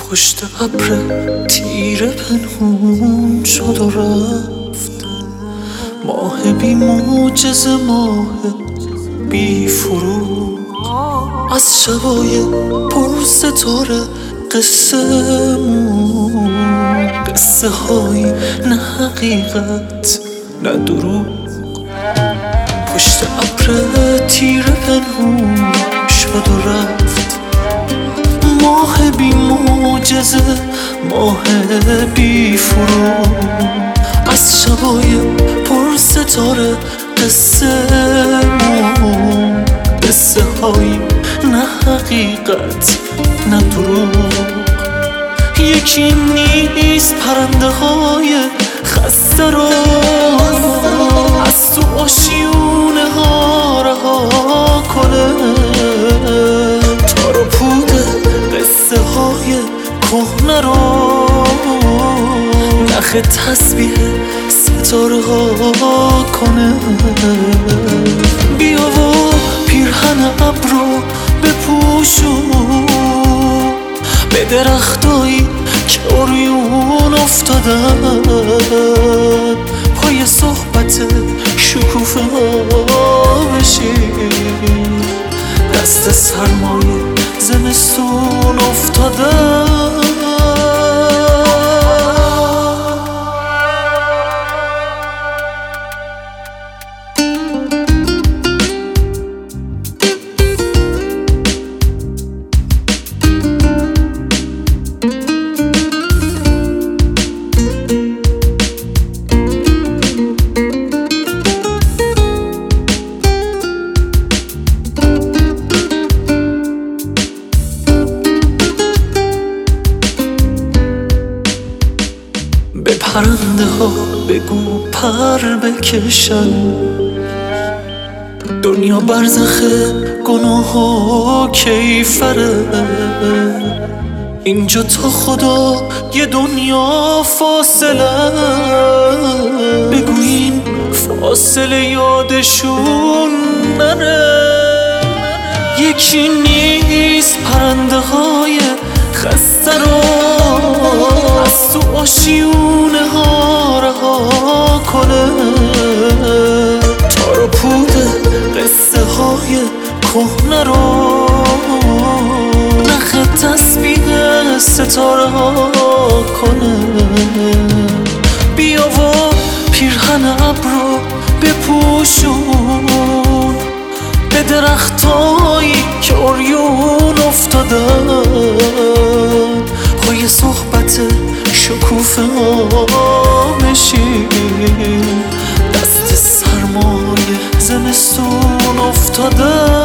پشت ابر تیره پنهون شد و رفت. ماه بی معجزه، ماه بی فروغ، از شبای پر ستاره قصه مون، قصه های نه حقیقت نه دروغ. پشت ابر تیره پنهون شد و رفت. ماه بی معجزه، ماه بی فروغ، از شبای پر ستاره قصه مون، قصه های نه حقیقت نه دروغ. یکی نیست پرنده های خسته رو از تو آشیونه ها رها کنه. تار و پود قصه های کهنه رو نخ تسبیح ستاره ها کنه. بیا و پیرهن ابر رو بپوشون، به درختایی که عریون افتادن، پای صحبت شکوفه ها بشین، دست سرمایه زمستون افتادن. به پرنده ها بگو پر بکشن، دنیا برزخ گناه و کیفره. اینجا تا خدا یه دنیا فاصله، بگو این فاصله یادشون نره. یکی نیست پرنده های خسته رو از تو آشیونه ها رها کنه. تار و پود قصه های کهنه رو نخ تسبیح ستاره ها کنه. بیا و پیرهن ابر رو بپوشون، به درختایی که عریون افتادن، پای صحبت شکوفه ها بشین، دست سرمایه زمستون افتادن.